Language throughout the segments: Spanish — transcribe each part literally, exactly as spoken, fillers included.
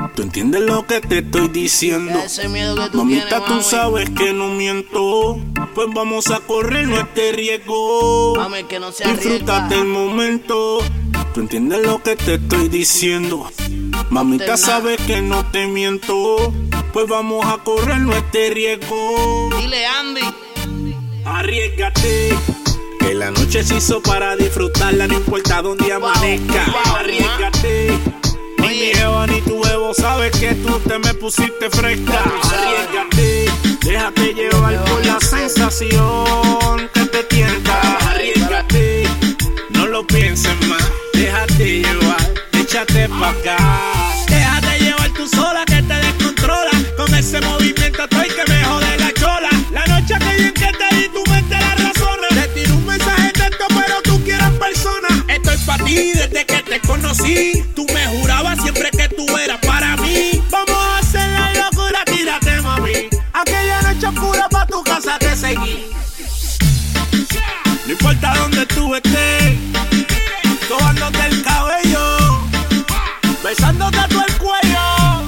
¿Tú entiendes lo que te estoy diciendo? Ese miedo que tú Mamita, tienes, tú mami. sabes que no miento. Pues vamos a correr no este riesgo. Mami, que no se arriesga. Disfrútate el momento. ¿Tú entiendes lo que te estoy diciendo? Mamita, sabes que no te miento. Pues vamos a correr no este riesgo. Dile, Andy. Arriesgate. Que la noche se hizo para disfrutarla, no importa dónde amanezca. wow, Arriesgate. Ni mi jeva ni tu huevo sabes que tú te me pusiste fresca. Arriesgate. Déjate llevar por la sensación que te tienta. Arriesgate. No lo pienses más. Déjate llevar. Échate pa' acá. Déjate llevar tú sola que te descontrola. Con ese movimiento estoy que me jode la chola. La noche que bien que te di tu mente la razona. Te tiro un mensaje de esto pero tú quieres persona. Estoy pa' ti desde que te conocí. Tú me jurabas siempre que tú eras para mí. Vamos a hacer la locura, tírate mami. Aquella noche oscura pa' tu casa te seguí. No importa dónde tú estés, sobándote el cabello, besándote a todo el cuello.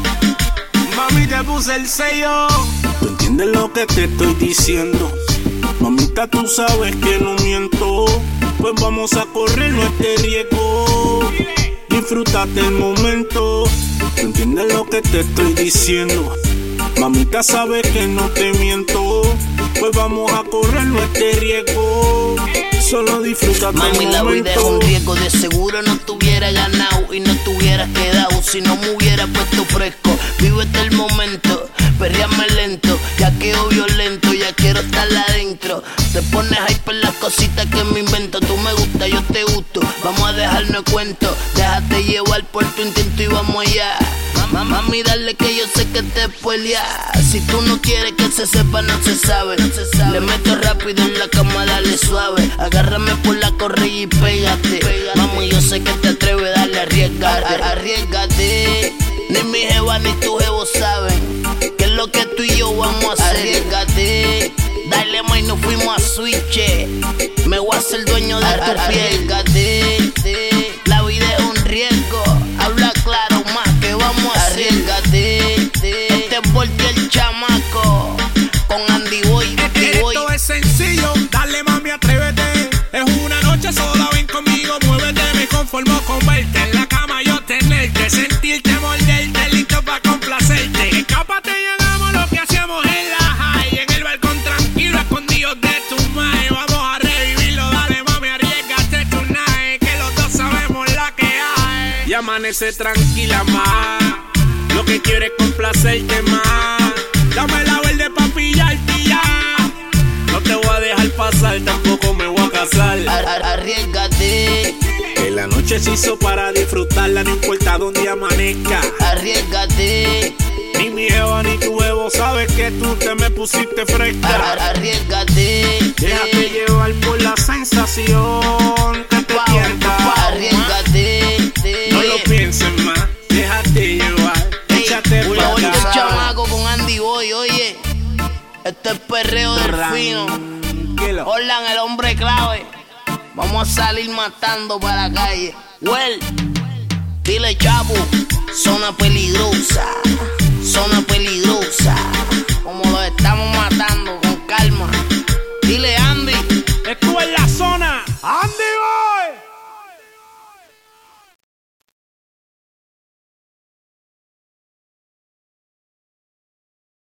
Mami, te puse el sello. ¿Tú entiendes lo que te estoy diciendo? Mamita, tú sabes que no miento. Pues vamos a correr no este riesgo. Disfrútate el momento. ¿Tú entiendes lo que te estoy diciendo? Mamita, sabes que no te miento. Pues vamos a correr no este riesgo. Solo disfrútate Mami, el la vida es un momento. riesgo. De seguro no te hubiera ganado y no te hubieras quedado si no me hubiera puesto fresco. Vívete el momento, perreame lento. Ya quedo violento, ya quiero estar adentro. Te pones ahí por las cositas que me invento. Tú me gusta, yo te gusto. Vamos a dejarnos cuento. Déjate llevar por tu intento y vamos allá. Mami, dale que yo sé que te spoilea. Si tú no quieres que se sepa, no se sabe. No se sabe. Le meto rápido en la cama, dale suave. Agárrame por la correa y pégate. pégate. Mami, yo sé que te atreves, dale, arriesgate. Arriesgate. Ni mi jeva ni tu jevo saben que es lo que tú y yo vamos a hacer. Arriesgate. Dale, ma, y nos fuimos a switch. Me voy a ser dueño de tu piel. Arriesgate. La vida es un riesgo. Habla claro, más que vamos a hacer. Arriesgate. Este es Volti el chamaco con Andy Boy. Andy Boy. Esto es sencillo, dale mami, atrévete. Es una noche sola, ven conmigo, muévete. Me conformo con verte en la cama, yo tenerte, sentirte, morderte, listo pa' complacerte. Escápate, llegamos lo que hacíamos en la high. En el balcón tranquilo, escondidos de tu madre. Vamos a revivirlo, dale mami, arriesgate tonight. Que los dos sabemos la que hay. Y amanece tranquila más. Lo que quiero es complacerte más. Dame la verde pa' pillarte ya. No te voy a dejar pasar, tampoco me voy a casar. Ar -ar Arriesgate. Que la noche se hizo para disfrutarla, no importa dónde amanezca. Arriesgate. Ni mi jeva ni tu huevo sabes que tú te me pusiste fresca. Ar -ar Arriesgate. Déjate llevar por la sensación que te tienta. Arriesgate. No lo pienses más, déjate llevar. Échate Hey, pa' el acá. chamaco con Andy Boy, oye. Este es perreo del fino. Orlan, el hombre clave. Vamos a salir matando para la calle. Well, dile chavo, zona peligrosa, zona peligrosa.